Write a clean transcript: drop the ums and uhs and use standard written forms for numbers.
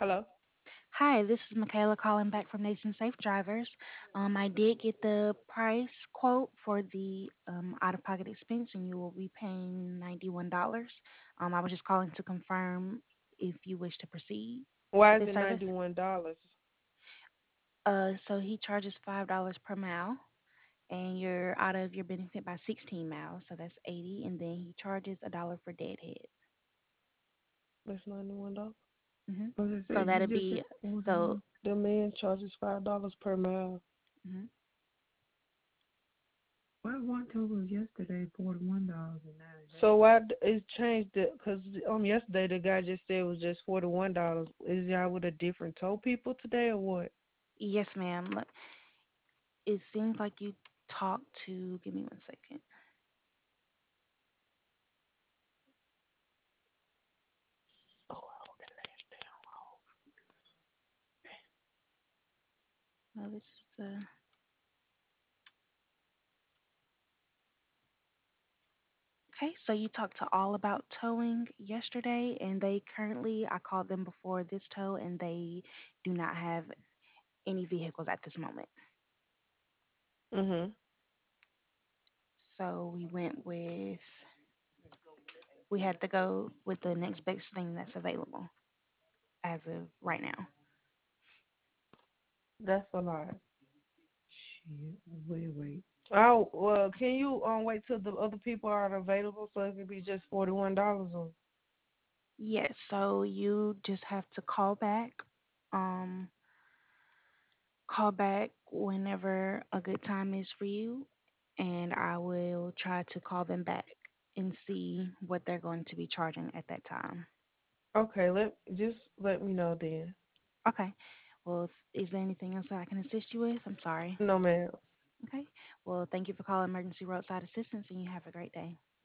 Hello. Hi, this is Michaela calling back from Nation Safe Drivers. I did get the price quote for the out of pocket expense, and you will be paying $91. I was just calling to confirm if you wish to proceed Why with is this it service. $91? So he charges $5 per mile, and you're out of your benefit by 16 miles, so that's 80, and then he charges a dollar for deadhead. That's $91. hmm But it So said you that'll just said be so. 41. The man charges $5 per mile. mhm. Well, one told was yesterday $41 and now So that. it changed it? Cause yesterday the guy just said it was just $41. Is y'all with a different tow people today or what? Yes, ma'am. It seems like you talked to. Give me one second. Oh, I hope that last No, this is the. Okay, so you talked to All About Towing yesterday, and they currently, I called them before this tow, and they do not have any vehicles at this moment. Mhm. So we had to go with the next best thing that's available as of right now. That's a lot. Shit. Wait. Oh well, can you wait till the other people are available so it could be just $41 or Yes, so you just have to um, call back whenever a good time is for you, and I will try to call them back and see what they're going to be charging at that time. okay, let me know then. Okay. Well, is there anything else that I can assist you with? I'm sorry. No, ma'am. Okay. Well, thank you for calling Emergency Roadside Assistance, and you have a great day.